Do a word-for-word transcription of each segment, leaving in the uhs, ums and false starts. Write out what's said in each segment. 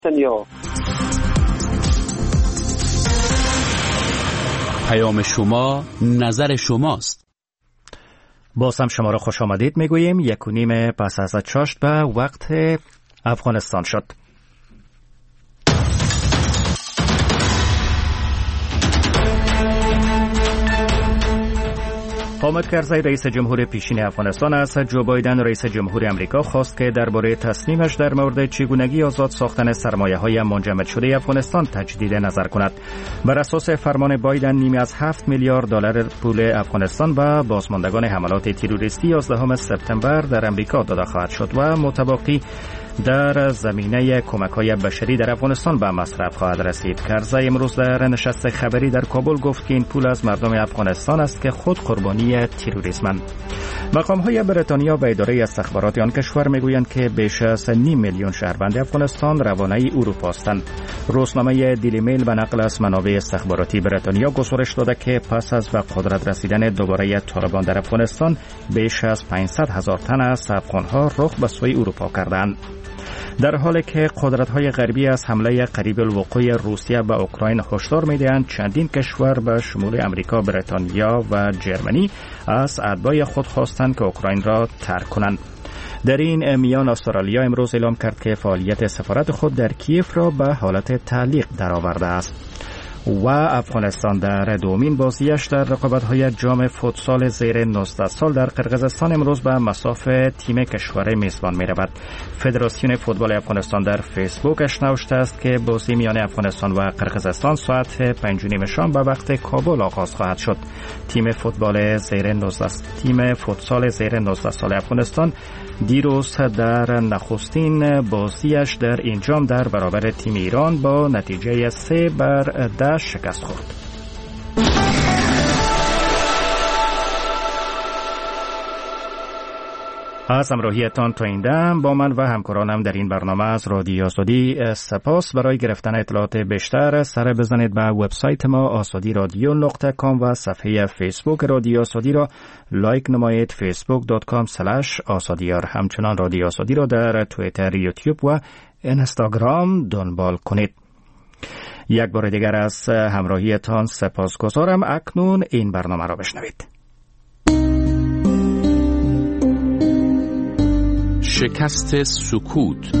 یا پیام شما نظر شماست. باز هم شما را خوش آمدید میگوییم. یک و نیم پس از چاشت به وقت افغانستان شد. حامد کرزی رئیس جمهور پیشین افغانستان از جو بایدن رئیس جمهور امریکا خواست که درباره تصمیمش در مورد چگونگی آزاد ساختن سرمایه‌های منجمد شده افغانستان تجدید نظر کند. بر اساس فرمان بایدن نیمی از هفت میلیارد دلار پول افغانستان و بازماندگان حملات تروریستی یازدهم سپتامبر در امریکا داده خواهد شد و متباقی در زمینه کمک‌های بشری در افغانستان به مصرف خواهد رسید. کرزی امروز در نشست خبری در کابل گفت که این پول از مردم افغانستان است که خود قربانی تروریسمند. مقام‌های بریتانیا و اداره استخبارات آن کشور میگویند که بیش از نیم میلیون شهروند افغانستان روانه اروپا هستند. روزنامه دیلی میل به نقل از منابع استخباراتی بریتانیا گزارش داده که پس از به قدرت رسیدن دوباره طالبان در افغانستان بیش از پانصد هزار تن از افغان‌ها رخ به سوی اروپا کردند. در حالی که قدرت‌های غربی از حمله قریب الوقوع روسیه به اوکراین هشدار می‌دهند، چندین کشور به شمول امریکا، بریتانیا و جرمنی از اتباع خود خواستند که اوکراین را ترک کنند. در این میان استرالیا امروز اعلام کرد که فعالیت سفارت خود در کیف را به حالت تعلیق درآورده است. و افغانستان در دومین بازیش در رقابت‌های جام فوتسال زیر نوزده سال در قرقیزستان امروز به مصاف تیم کشور میزبان می‌رود. فدراسیون فوتبال افغانستان در فیسبوکش نوشته است که بازی میان افغانستان و قرقیزستان ساعت پنج و نیم شام به وقت کابل آغاز خواهد شد. تیم فوتبال زیر نوزده تیم فوتسال زیر نوزده سال افغانستان دیروز در نخستین بازیش در این جام در برابر تیم ایران با نتیجه سه بر ده شکست خورد. از همراهیتان تا این دم با من و همکارانم در این برنامه از رادیو آزادی سپاس. برای گرفتن اطلاعات بیشتر سر بزنید به وبسایت ما آزادی رادیو نقطه کام و صفحه فیسبوک رادیو آزادی را لایک نمایید فیسبوک دات کام اسلش آزادیار. همچنان رادیو آزادی را در توییتر، یوتیوب و اینستاگرام دنبال کنید. یک بار دیگر از همراهیتان سپاسگزارم. اکنون این برنامه را بشنوید. شکست سکوت.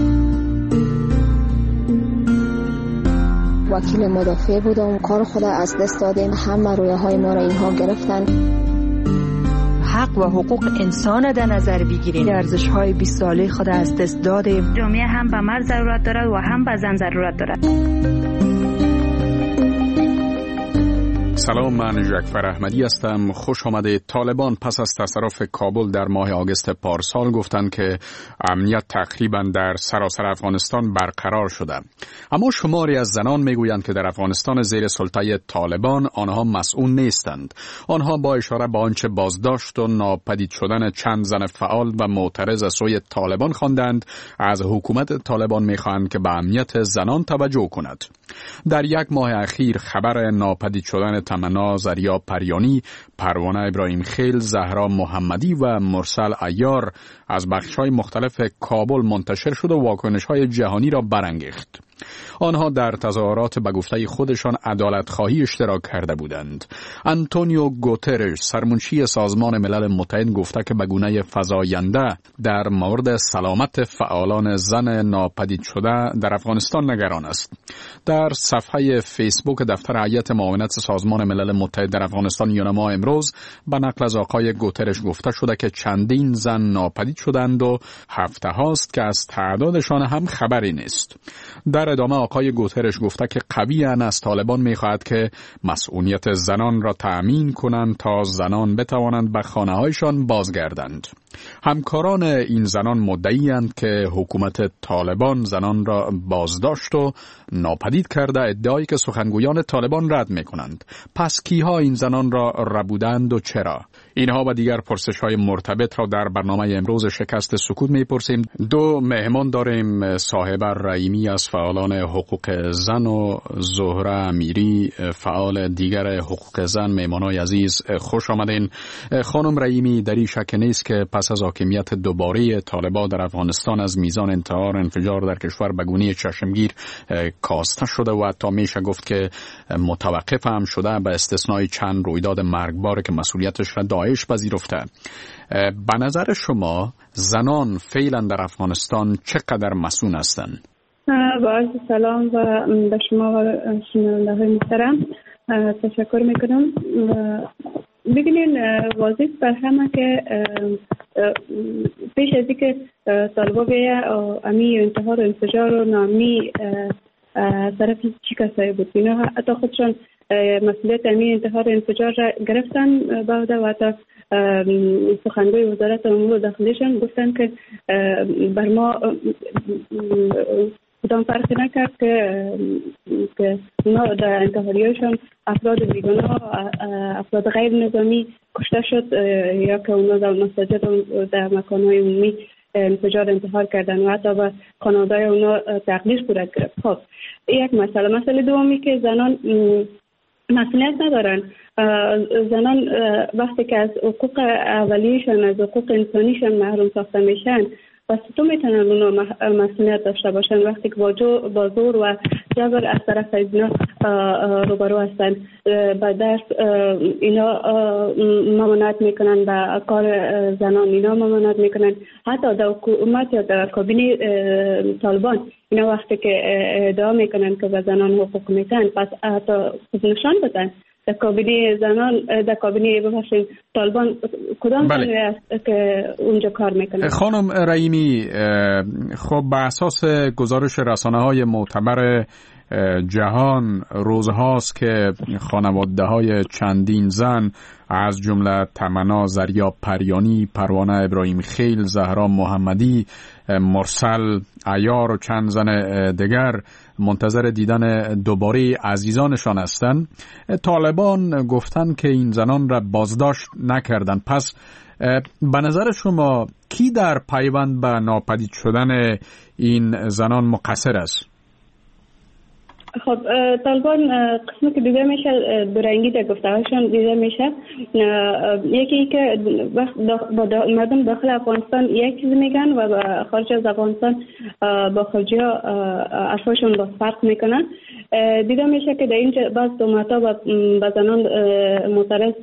وکیل مدافع بودم، کار خود از دست دادیم، همه رویه های ما را اینها گرفتن. حق و حقوق انسان در نظر بگیریم. ارزش های بیست ساله خود از دست دادیم. جامعه هم به مرد ضرورت دارد و هم به زن ضرورت دارد. سلام، من جعفر احمدی هستم. خوش آمده. طالبان پس از تصرف کابل در ماه آگوست پارسال گفتند که امنیت تقریبا در سراسر افغانستان برقرار شده. اما شماری از زنان میگویند که در افغانستان زیر سلطه طالبان آنها مسئول نیستند. آنها با اشاره به آنچه بازداشت و ناپدید شدن چند زن فعال و معترض از سوی طالبان خواندند، از حکومت طالبان میخواهند که به امنیت زنان توجه کند. در یک ماه اخیر خبر ناپدید شدن تمنا زریا پریانی، پروانه ابراهیم خیل، زهرا محمدی و مرسل عیار از بخش‌های مختلف کابل منتشر شد و واکنش‌های جهانی را برانگیخت. آنها در تظاهرات به گفته خودشان عدالت خواهی اشتراک کرده بودند. آنتونیو گوترش، سرمنشی سازمان ملل متحد، گفته که به گونه فزاینده در مورد سلامت فعالان زن ناپدید شده در افغانستان نگران است. در صفحه فیسبوک دفتر هیئت معاونت سازمان ملل متحد در افغانستان یونما امروز به نقل از آقای گوترش گفته شده که چندین زن ناپدید شدند و هفته هاست که از تعدادشان هم خبری نیست. در ادامه آقای گوترش گفته که قویاً از طالبان می‌خواهد که مسئولیت زنان را تأمین کنند تا زنان بتوانند به خانه‌هایشان بازگردند. همکاران این زنان مدعی‌اند که حکومت طالبان زنان را بازداشت و ناپدید کرده، ادعایی که سخنگویان طالبان رد می‌کنند. پس کیها این زنان را ربودند و چرا؟ اینها و دیگر پرسش های مرتبط را در برنامه امروز شکست سکوت میپرسیم. دو مهمان داریم، صاحبه رحیمی از فعالان حقوق زن و زهره امیری فعال دیگر حقوق زن. مهمانای عزیز خوش آمدین. خانم رحیمی، در این شک نیست که پس از حاکمیت دوباره طالبان در افغانستان از میزان انتحار انفجار در کشور به گونه چشمگیر کاسته شده و حتی میشه گفت که متوقف هم شده، به استثنای چند رویداد مرگبار که مسئولیتش را داعش پذیرفته. به نظر شما زنان فعلا در افغانستان چقدر مسئول هستند؟ با عرض سلام و به شما و شنونده های محترم تشکر میکنم. ببینین واضح بر همه که پیش از اینکه طالبا بیه امی انتحار و انفجار و نامی طرف چی کسایی بود، اینا حتی خودشان مسئولیت امی انتحار و انفجار را گرفتن بعد و حتی سخنگوی وزارت امور داخلیشان گفتن که بر ما کدام فرقی نکرد که که اونا در انتحاریاشان افراد بیگناه، افراد غیر نظامی کشته شد یا که اونا در مساجد و در مکانهای عمومی انفجار انتحار کردن و حتی به خانواده‌های اونا تقدیر صورت گرفت. خب یک مسئله. مسئله دومی که زنان مسئولیت ندارن. زنان وقتی که از حقوق اولیه‌شان، از حقوق انسانیشان محروم ساخته میشن، پس تو میتونن اونا مسئولیت داشته باشن وقتی که با زور و جبر از طرف اینا روبرو هستن. با دست اینا ممانعت میکنن، با کار زنان اینا ممانعت میکنن. حتی در حکومت یا در کابینه طالبان اینا وقتی که ادعا میکنن که به زنان حقوق میتن، پس حتی نشان بدن در کابینه زنان، در کابینه ببخشید طالبان کدام زنی است که اونجا کار میکنه؟ خانم رحیمی، خب به اساس گزارش رسانه‌های معتبر جهان روزهاست که خانواده های چندین زن از جمله تمنا زریاب پریانی، پروانه ابراهیم خیل، زهرا محمدی، مرسل عیار و چند زن دیگر منتظر دیدن دوباره عزیزانشان هستند. طالبان گفتن که این زنان را بازداشت نکردن. پس به نظر شما کی در پیوند به ناپدید شدن این زنان مقصر است؟ خب طالبان قسمی که دیده میشه برنگی در گفته‌هاشون دیده میشه. یکی که با مردم داخل افغانستان یک چیز میگن و با خارج از افغانستان با خارجی ها حرفاشون با فرق میکنن. دیده میشه که در اینجا بعض تهمت‌ها به زنان معترض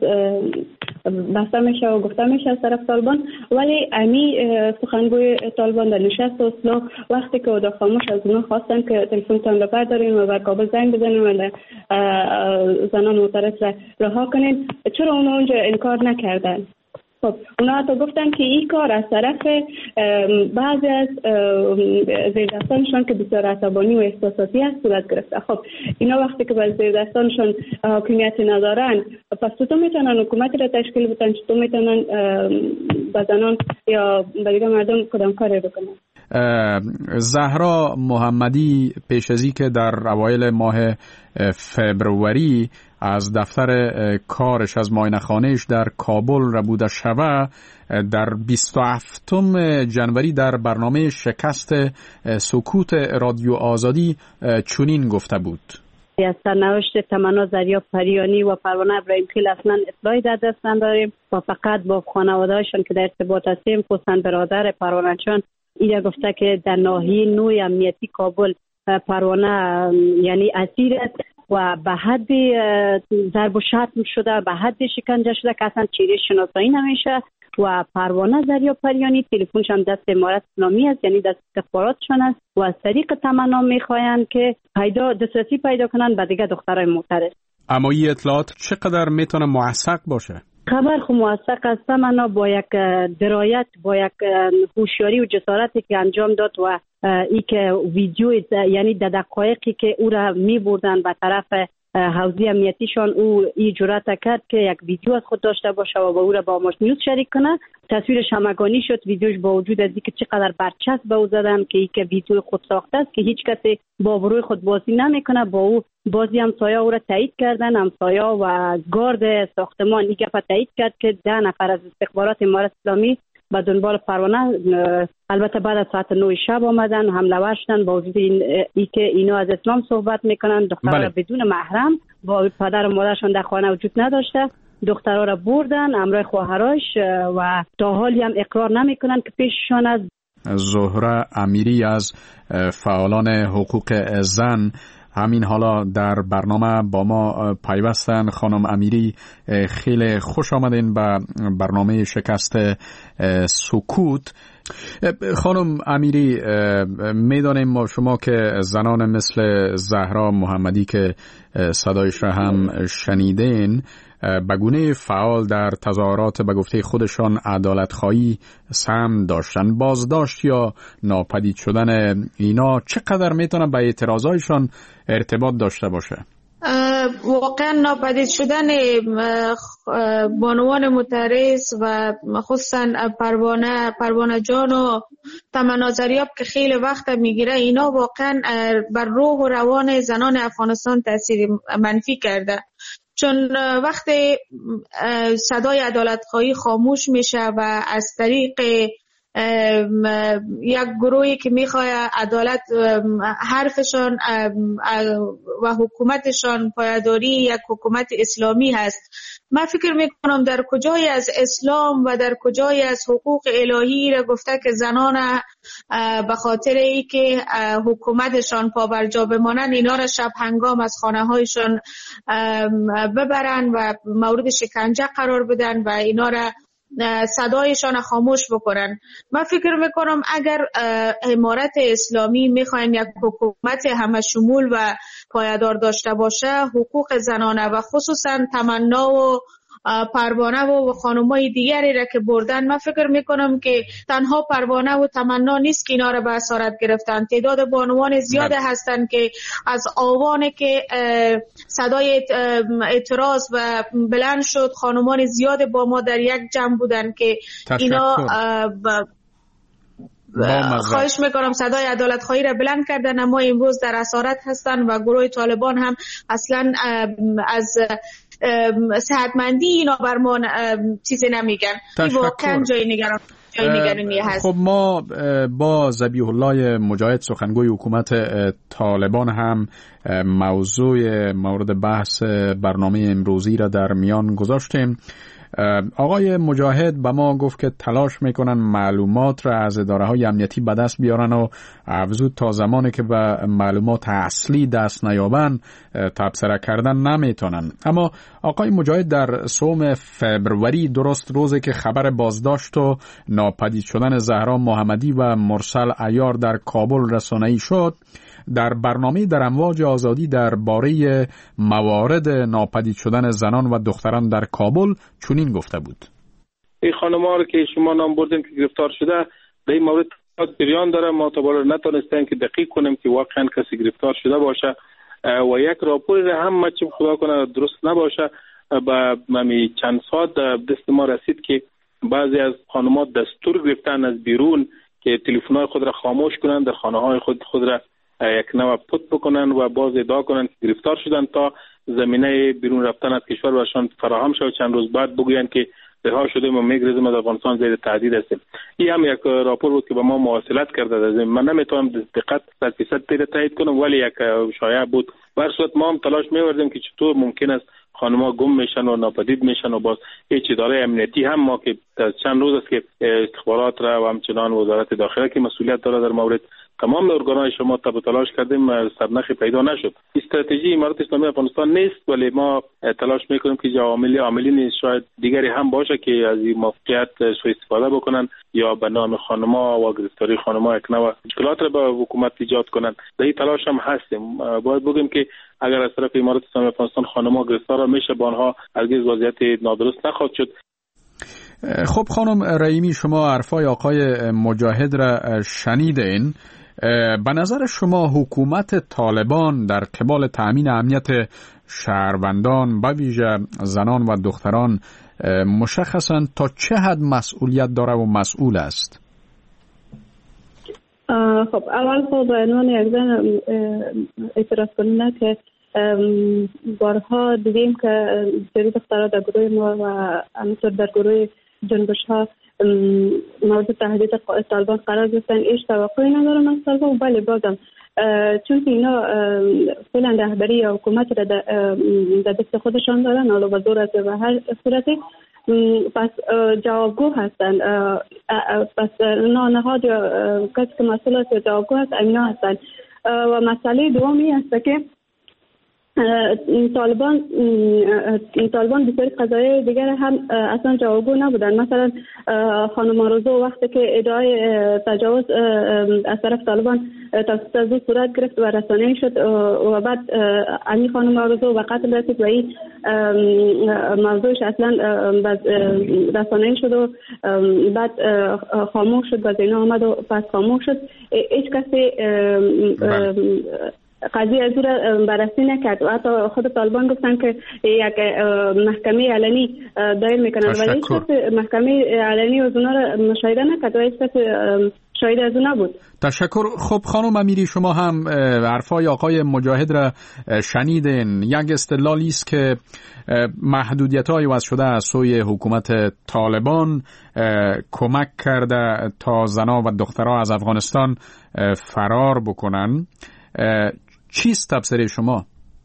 بسته میشه و گفته میشه از طرف طالبان، ولی امی سخنگوی طالبان در نشست اصلاح وقتی که اودا خاموش از اونها خواستن که تلفنتان رو بردارین و بر کابل زنگ بزنین و زنان معترض را رها کنین، چرا اونا اونجا انکار نکردن؟ خب اونا تو گفتن که این کار از طرف بعضی از زیردستانشان که بسیار عصبانی و احساساتی هست صورت گرفته. خب اینا وقتی که به زیردستانشان حاکمیت ندارن، پس تو میتونن حکومتی را تشکیل بدن، تو میتونن با زنان یا با دیگه مردم کدام کاری بکنن. زهرا محمدی پیش از این که در اوایل ماه فبروری از دفتر کارش از معاینه‌خانه‌اش در کابل ربوده شوه، در بیست و هفتم ژانویه در برنامه شکست سکوت رادیو آزادی چنین گفته بود: از سرنوشت تمنا زریاب پریانی و پروانه ابراهیم خیل اصلا اطلاعی در دست نداریم و فقط با خانواده‌هاشون که در ارتباط هستیم، خصوصا برادر پروانه چون اینا گفته که در ناحیه نوع امنیتی کابل پروانه یعنی اسیر است و به حد ضرب و شتم شده، به حد شکنجه شده که اصلا چهره شناسایی نمیشه و پروانه زریاب پریانی تلفنش هم دست امارت اسلامی است، یعنی دست استخباراتشان است و از طریق تمنا میخواهند که پیدا دسترسی پیدا کنند به دیگه دخترای معترض. اما این اطلاعات چقدر میتونه موثق باشه؟ خبر خو موثق است. تمنا با یک درایت، با یک هوشیاری و جسارتی که انجام داد و ای که ویدیو یعنی در دقایقی که او را می بردن به طرف حوزه امنیتیشان او این جرأت کرد که یک ویدیو از خود داشته باشه و با او را با ماش نیوز شریک کنه. تصویر شمگانی شد ویدیوش، با وجود از اینکه چقدر برچسب به او زدن که این که ویدیو خود ساخته است که هیچ کسی با بروی خود بازی نمیکنه، با او بازی همسایه او را تایید کردن. همسایه و گارد ساختمان این گپ تایید کرد که ده نفر از استخبارات امارت اسلامی به دنبال پروانه، البته بعد از ساعت نه شب آمدن حمله ور شدن، با وجود این ای که اینا از اسلام صحبت میکنن. دخترها بله. بدون محرم با پدر و مادرشان در خانه وجود نداشته، دخترها را بردن همراه خواهرش و تا حالی هم اقرار نمیکنن که پیششان از زهره امیری از فعالان حقوق زن همین حالا در برنامه با ما پیوستن. خانم امیری خیلی خوش آمدین به برنامه شکست سکوت. خانم امیری، میدانیم ما شما که زنان مثل زهرا محمدی که صدایش را هم شنیدین به گونه فعال در تظاهرات به گفته خودشان عدالت خواهی سهم داشتن، بازداشت یا ناپدید شدن اینا چقدر میتونه به اعتراضایشان ارتباط داشته باشه؟ واقعا ناپدید شدن بانوان متحرس و خصوصا پروانه پروانه جان و تمنا زریاب که خیلی وقت میگیره، اینا واقعا بر روح و روان زنان افغانستان تاثیر منفی کرده. چون وقتی صدای عدالت خواهی خاموش میشه و از طریق یک گروهی که میخواد عدالت حرفشان و حکومتشان پایداری یک حکومت اسلامی هست، من فکر میکنم در کجای از اسلام و در کجای از حقوق الهی را گفته که زنان به خاطر ای که حکومتشان پابرجا بمانند اینا را شب هنگام از خانه هایشان ببرن و مورد شکنجه قرار بدن و اینا را صدایشان خاموش بکنن. من فکر میکنم اگر امارت اسلامی میخواین یک حکومت همه شمول و پایدار داشته باشه، حقوق زنانه و خصوصا تمنا و پروانه و خانمای دیگری را که بردن، من فکر میکنم که تنها پروانه و تمنا نیست که اینا را به اسارت گرفتن. تعداد بانوان زیاده هستن که از آوانی که صدای اعتراض و بلند شد، خانمان زیاد با ما در یک جمع بودن که اینا خواهش میکنم صدای عدالت خواهی را بلند کردن، اما امروز در اسارت هستن و گروه طالبان هم اصلا از صحتمندی اینا برمان چیزی نمیگن. این واقعا جای نگران جای نگرانی هست. خب ما با ذبیح الله مجاهد سخنگوی حکومت طالبان هم موضوع مورد بحث برنامه امروزی را در میان گذاشتیم. آقای مجاهد به ما گفت که تلاش میکنن معلومات را از اداره های امنیتی به دست بیارن و افزود تا زمانی که به معلومات اصلی دست نیابن تبصره کردن نمیتونن. اما آقای مجاهد در سوم فبروری، درست روزی که خبر بازداشت و ناپدید شدن زهرا محمدی و مرسل عیار در کابل رسانه‌ای شد، در برنامه در امواج آزادی درباره موارد ناپدید شدن زنان و دختران در کابل چنین گفته بود: این خانم‌ها رو که شما نام بردین که گرفتار شده، به این مورد جریان داره. ما تا بالا نتونستیم که دقیق کنیم که واقعا کسی گرفتار شده باشه و یک راپور هم ما چه خدا کنه درست نباشه. با ممی چند ساعت دست ما رسید که بعضی از خانم‌ها دستور گرفتن از بیرون که تلفن‌های خود را خاموش کنند، در خانه‌های خود خود را یک نوع پت بکنن و باز ادعا کنن که گرفتار شدن تا زمینه بیرون رفتن از کشور برشان فراهم شد. چند روز بعد بگوین که رها شدیم و میگریزیم از افغانستان زیر تهدید هستیم. این هم یک راپور بود که با ما مواصلت کرده. من نمیتونم دقت صد درصد تایید کنم، ولی یک شایعه بود. بر صورت ما هم تلاش می‌کردیم که چطور ممکن است خانم‌ها گم میشن و ناپدید میشن و باز هیچ اداره امنیتی هم ما که چند روز است که استخبارات را و همچنان وزارت داخله که مسئولیت داره در مورد تمام ارگان‌های شما تب تلاش کردیم، سرنخی پیدا نشد. استراتژی امارت اسلامی افغانستان نیست، ولی ما تلاش میکنیم که عوامل عاملین شاید دیگری هم باشه که از این موقعیت سوء استفاده بکنن یا به نام خانم‌ها و گرفتاری خانم‌ها یک نوع مشکلات را به حکومت ایجاد کنن. در این تلاش هم هستیم. باید بگیم که اگر از طرف امارت اسلامی افغانستان خانم‌ها گرفتار میشه، با آنها هرگز وضعیت نادرست نخواهد شد. خب خانم رحیمی، شما حرفای آقای مجاهد را شنیدین. به نظر شما حکومت طالبان در قبال تأمین امنیت شهروندان به ویژه زنان و دختران مشخصاً تا چه حد مسئولیت داره و مسئول است؟ خب اول خب به عنوان یک زن اعتراض کننده که بارها دیدیم که سری دخترها در گروه ما و همینطور در گروه جنبش ها مورد تهدید طالبان قرار گرفتن، هیچ توقعی ندارم از طالبان. ولی بازم چون که اینا فعلا رهبری یا حکومت را در دست خودشان دارن، حالا به زور و هر صورتی، پس جوابگو هستند. پس نهاد یا کسی که مسئول است یا جوابگو هست اینا هستند. و مسئله دومی است که طالبان طالبان بسیاری قضایای دیگر هم اصلا جوابگو نبودن. مثلا خانم آرزو وقتی که ادعای تجاوز از طرف طالبان توسط از او صورت گرفت و رسانه‌ای شد و بعد امی خانم آرزو و قتل رسید و این موضوعش اصلا رسانه‌ای شد و بعد خاموش شد و زینا آمد و پس خاموش شد. هیچ کسی قضیه از او را بررسی نکرد و حتی خود طالبان گفتن که یک محکمه علنی دایر میکنن ولی هیچ کسی محکمه علنی از اونا را مشاهده نکرد و هیچ کسی شاهد از اون نبود. تشکر. خب خانم امیری، شما هم حرفای آقای مجاهد را شنیدین. یک استدلالی است که محدودیت‌های وضع شده از سوی حکومت طالبان کمک کرده تا زنان و دخترها از افغانستان فرار بکنن. چیست تفسیر شما؟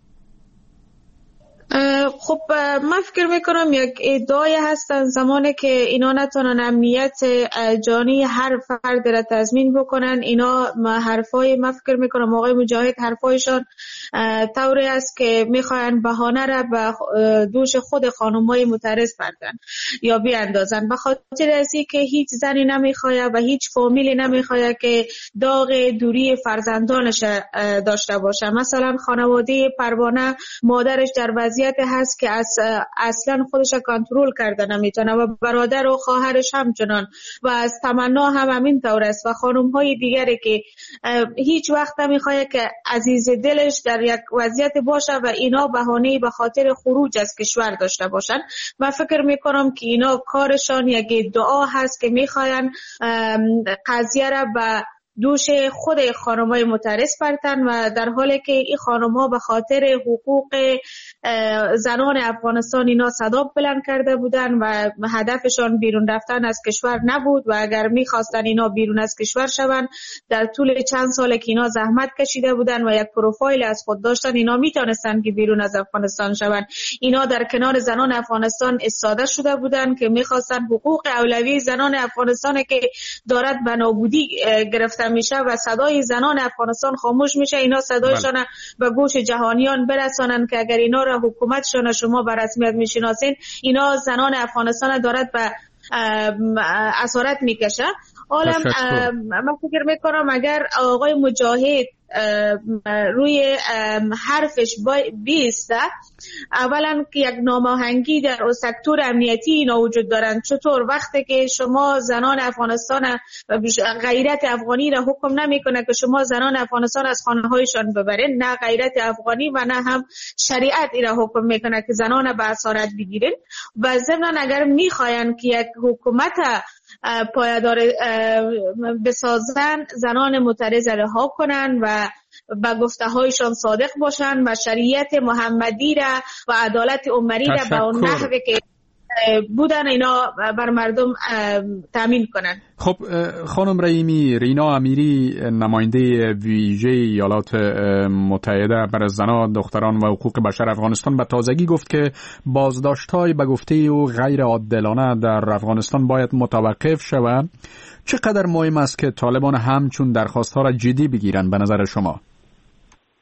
خب من فکر میکنم یک ادعای هستن زمانی که اینا نتونن امنیت جانی هر فرد را تضمین بکنن. اینا حرفای من فکر میکنم آقای مجاهد حرفایشان طوری است که میخواین بهانه را به دوش خود خانم‌های معترض بردن یا بیاندازن، به خاطر ازی که هیچ زنی نمیخواد و هیچ فامیلی نمیخواد که داغ دوری فرزندانش داشته باشه. مثلا خانواده پروانه مادرش در وضعیت هست که از اصلا خودش کنترل کرده نمیتونه و برادر و خواهرش همچنان و از تمنا هم همین طور است و خانم های دیگری که هیچ وقت نمیخواد که عزیز دلش در یک وضعیت باشه و اینا بهانه به خاطر خروج از کشور داشته باشن. من فکر میکنم که اینا کارشان یک دعا هست که میخواین قضیه را به دوش خود خانم‌های معترض پرتن و در حالی که این خانم‌ها به خاطر حقوق زنان افغانستان اینا صدا بلند کرده بودن و هدفشان بیرون رفتن از کشور نبود و اگر می‌خواستن اینا بیرون از کشور شوند در طول چند سال که اینا زحمت کشیده بودن و یک پروفایل از خود داشتن، اینا میتونستن که بیرون از افغانستان شوند. اینا در کنار زنان افغانستان ایستاده شده بودن که می‌خواستن حقوق اولوی زنان افغانستان که دارد به نابودی گرفته میشه و صدای زنان افغانستان خاموش میشه، اینا صدایشان به گوش جهانیان برسانن که اگر اینا را حکومتشان شما به رسمیت میشناسین، اینا زنان افغانستان دارد به اسارت میکشه. حالا من فکر میکنم اگر آقای مجاهد روی حرفش بیسته، اولا که یک ناماهنگی در سکتور امنیتی اینا وجود دارن. چطور وقتی که شما زنان افغانستان غیرت افغانی را حکم نمیکنه که شما زنان افغانستان از خانه هایشان ببرین، نه غیرت افغانی و نه هم شریعت این را حکم میکنه که زنان به اسارت بگیرین. و ضمن اگر میخواین که یک حکومت پایدار بسازن، زنان معترض رها کنن و به گفته هایشان صادق باشن و شریعت محمدی را و عدالت عمری را به اون نحوی که بودن اینا بر مردم تامین کنن. خب خانم رحیمی، رینا امیری نماینده ویژه ایالات متحده برای زنان، دختران و حقوق بشر افغانستان به تازگی گفت که بازداشت‌های به گفته او غیر عادلانه در افغانستان باید متوقف شود. چقدر مهم است که طالبان همچون درخواست‌ها را جدی بگیرن به نظر شما؟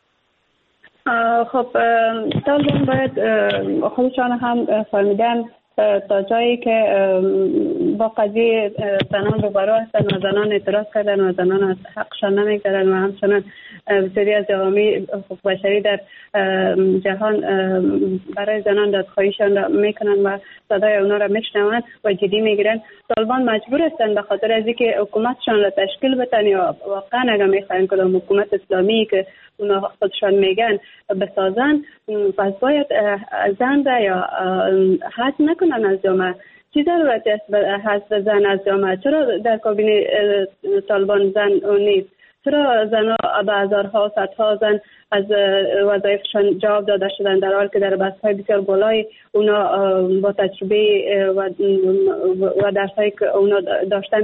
خب طالبان باید خودشان هم فهمیدن تا جایی که با قضیه زنان روبرو هستن و زنان اعتراض کردن و زنان از حقشان نمیگذارن و همچنان بسیاری از جوامع حقوق بشری در جهان برای زنان دادخواهیشان را میکنن و صدای اونا را میشنوند و جدی میگیرن. طالبان مجبور هستند به خاطر از اینکه حکومتشان را تشکیل بدن یا واقعا اگر میخواین کدام حکومت اسلامی که اونا خودشان میگن بسازن، پس باید زن را یا حذف نکنن از جامعه. چی ضرورت است حذف زن از جامعه؟ چرا در کابینه طالبان زن نیست؟ چرا زنها به هزارها صدها زن از وظایفشان جواب داده شدن در حالی که در بست‌های بسیار بالای اونا با تجربه و و درسایی که اونا داشتن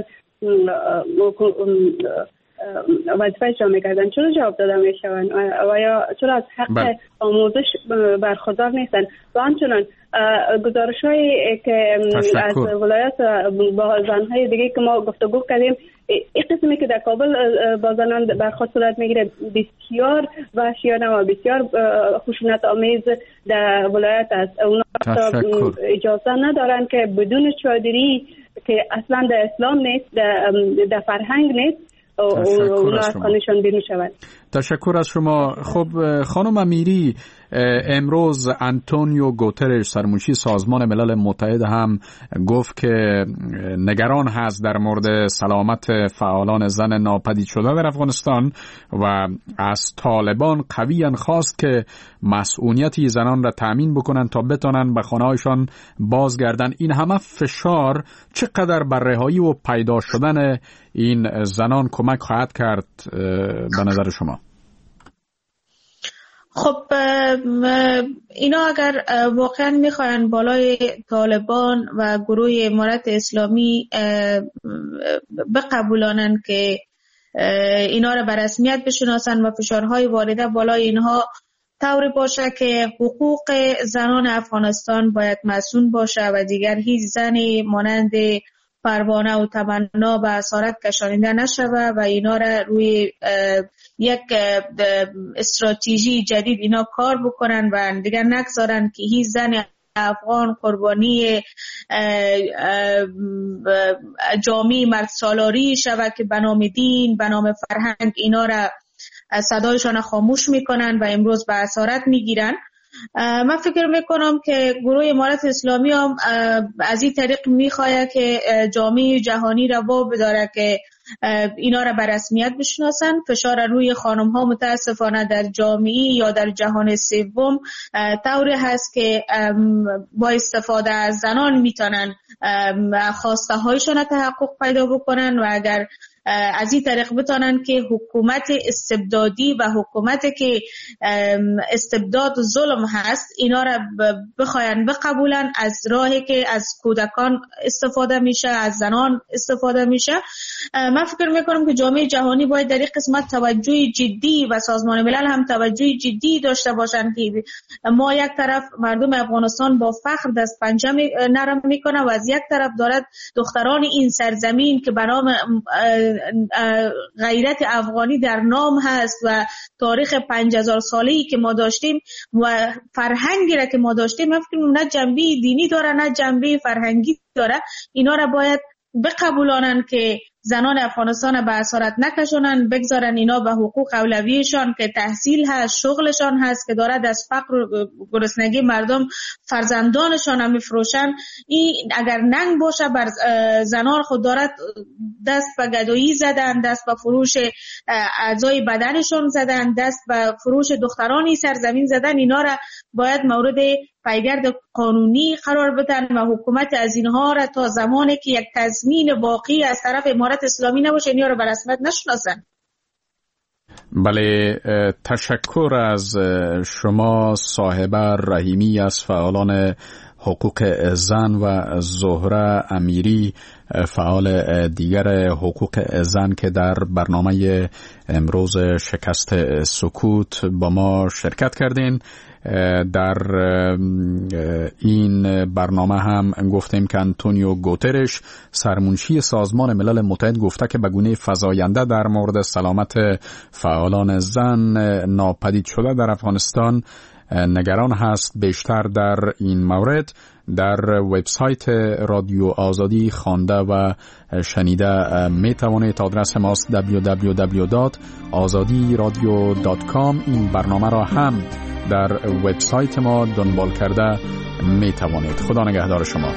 وظیفه‌شان میکردن، چرا جواب داده میشوند و یا چرا از حق آموزش برخوردار نیستن؟ و همچنان گزارش‌هایی که از ولایت با زن‌های دیگه که ما گفتگو کردیم، این قسمی که در کابل با زنان برخورد صورت میگیره بسیار وحشیانه و بسیار خشونت آمیز در ولایت است. اونا اجازه ندارن که بدون چادری که اصلا در اسلام نیست، در فرهنگ نیست، اونا از خانه‌شان بیرون شوند. تشکر از شما. خب خانم امیری، امروز آنتونیو گوترش سرمنشی سازمان ملل متحد هم گفت که نگران هست در مورد سلامت فعالان زن ناپدید شده در افغانستان و از طالبان قویاً خواست که مسئولیتی زنان را تأمین بکنن تا بتونن به خانه‌هایشان بازگردن. این همه فشار چقدر بر رهایی و پیدا شدن این زنان کمک خواهد کرد به نظر شما؟ خب اینا اگر واقعا میخواین بالای طالبان و گروه امارت اسلامی بقبولانن که اینا را به رسمیت بشناسن و فشارهای وارده بالای اینها طوری باشه که حقوق زنان افغانستان باید مسئول باشه و دیگر هیچ زنی مانند پروانه و تمنا به اسارت کشانیده نشوه و اینا را روی یک استراتژی جدید اینا کار بکنن و دیگر نگذارن که هیچ زن افغان قربانی جامعه مرد سالاری شوه که به نام دین، به نام فرهنگ اینا را صدایشان خاموش میکنن و امروز به اسارت میگیرن. من فکر میکنم که گروه امارت اسلامی هم از این طریق میخواد که جامعه جهانی را وابسته بداره که اینا را به رسمیت بشناسن. فشار روی خانم ها متاسفانه در جامعه یا در جهان سوم طوری هست که با استفاده از زنان میتونن خواسته هایشان تحقق پیدا بکنن و اگر از این طریق بتونن که حکومت استبدادی و حکومت که استبداد و ظلم هست اینا را بخواین بقبولن، از راهی که از کودکان استفاده میشه، از زنان استفاده میشه. من فکر میکنم که جامعه جهانی باید در این قسمت توجه جدی و سازمان ملل هم توجه جدی داشته باشن که ما یک طرف مردم افغانستان با فخر دست پنجه نرم میکنه و از یک طرف دارد دختران این سرزمین که به نام غیرت افغانی در نام هست و تاریخ پنج هزار ساله‌ای که ما داشتیم و فرهنگی را که ما داشتیم، من فکر می‌کنم نه جنبه دینی داره نه جنبه فرهنگی داره. اینا را باید بقبولانن که زنان افغانستان به اسارت نکشونن، بگذارن اینا به حقوق اولویشان که تحصیل هست، شغلشان هست که دارد از فقر و گرسنگی مردم فرزندانشان هم میفروشن. این اگر ننگ باشه بر زنان خود دارد دست به گدایی زدن، دست به فروش اعضای بدنشان زدن، دست به فروش دخترانی سرزمین زدن. اینا را باید مورد پیگرد قانونی قرار بدن و حکومت از اینها را تا زمانی که یک تضمین واقعی از طرف امارت اسلامی نباشه اینا را به رسمیت نشناسن. بله، تشکر از شما صاحبه رحیمی از فعالان حقوق زن و زهره امیری فعال دیگر حقوق زن که در برنامه امروز شکست سکوت با ما شرکت کردین. در این برنامه هم گفتیم که آنتونیو گوترش سرمنشی سازمان ملل متحد گفته که به گونه فزاینده در مورد سلامت فعالان زن ناپدید شده در افغانستان نگران هست. بیشتر در این مورد در وبسایت رادیو آزادی خوانده و شنیده می توانید. آدرس ماست دبلیو دبلیو دبلیو دات آزادی رادیو دات کام. این برنامه را هم در وبسایت ما دنبال کرده می توانید. خدا نگهدار شما.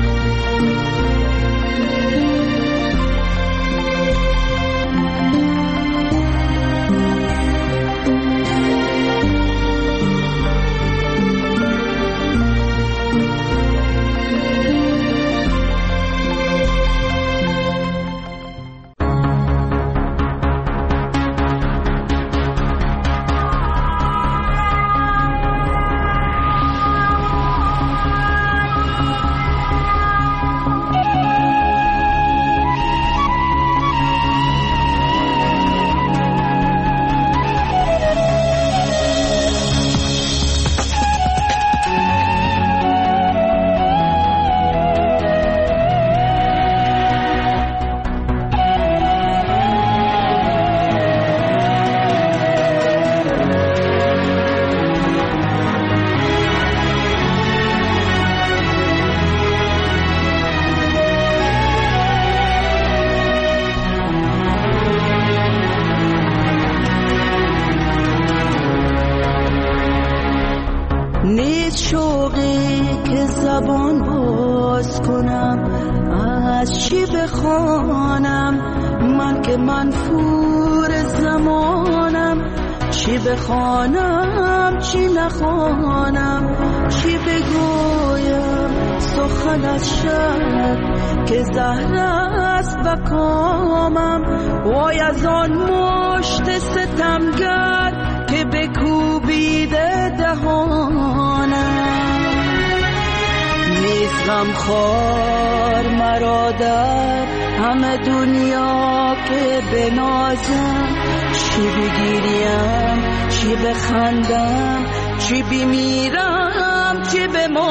بخوانم چی نخوانم، چی بگویم سخن از شب که زهر است بکامم. وای از آن مشت ستمگر که بکوبیده دهانم. نیست غمخوار مرا در همه دنیا که بنازم، چی بگیریم چی بخندم، چی بمیرم چی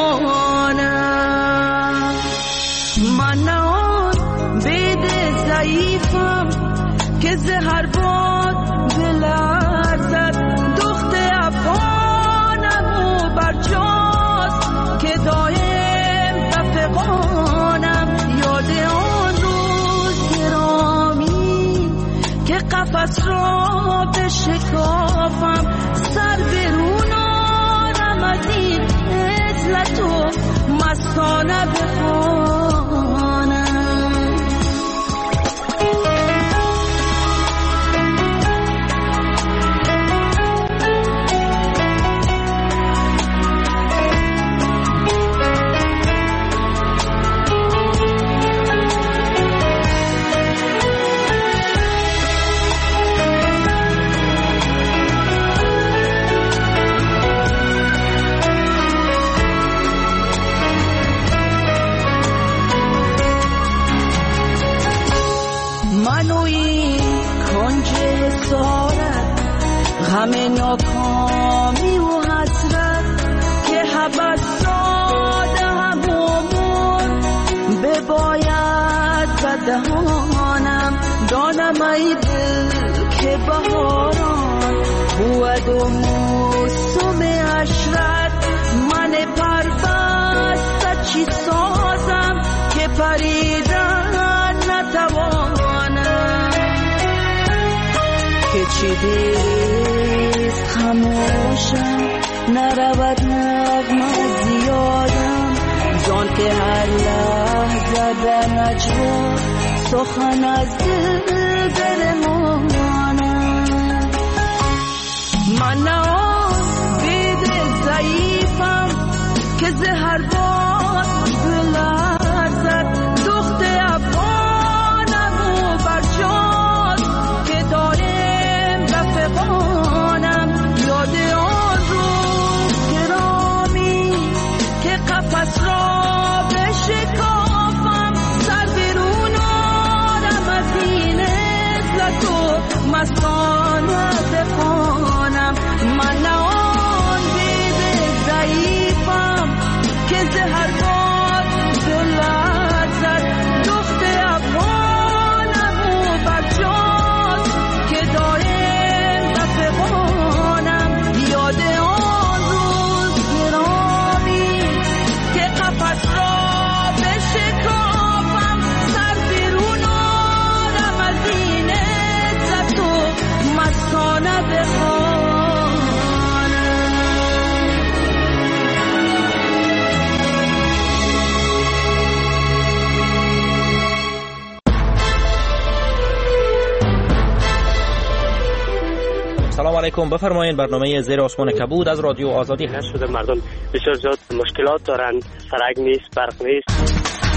بمانم. من نه آن بید ضعیفم که زهر باد بلرزد، دخت افغانم و برجاست که دایم بفغانم. یاد آن روز گرامی که قفس را بشکافم، سر برونانم از این عزلت و مستانه بخوانم. همه ناکامی و حسرت که حبس داده همومون بباید بدهانم. دانم ای دل که بهاران بود و موسم عشرت، من پربسته چی سازم که پریدن نتوانم. که چی دیست خموشم نرود نغمه زیادم، زان که هر لحظه در نجوا سخن از دل درمانم. من نه آن بید ضعیفم که زهر باد بلرزد، دخت افغانم و برجاست که دارم بفغانم. یاد آن روز گرامی که قفس را بشکافم، سر برون آرم از این عزلت و مستانه بخوانم. من علیکم. بفرمایید. برنامه زیر آسمان کبود از رادیو آزادی هست. شده مردم بسیار زیاد مشکلات دارن، سرک نیست، برق نیست.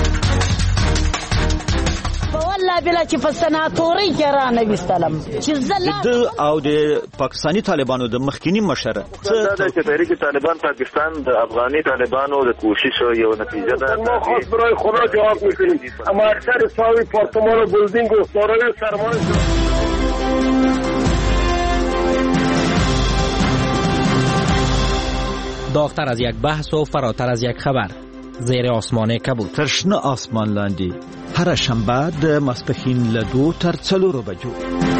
والله بلا چې په سناتوري کې را نویستلم چې زله د او د پاکستانی طالبانو د مخکینی مشر څه د تحریک طالبان پاکستان د افغاني طالبانو د کوشش یو نتیجه ده. ما خاص برای خدا جواب میکنیم، اما اکثر صاحب پارتمان و بلدینگ و سارای سرمایه داغتر از یک بحث و فراتر از یک خبر. زیر آسمان کبود. ترشنه آسمان لاندی هر شنبه د ماسپښین له دو تر څلورو بجو.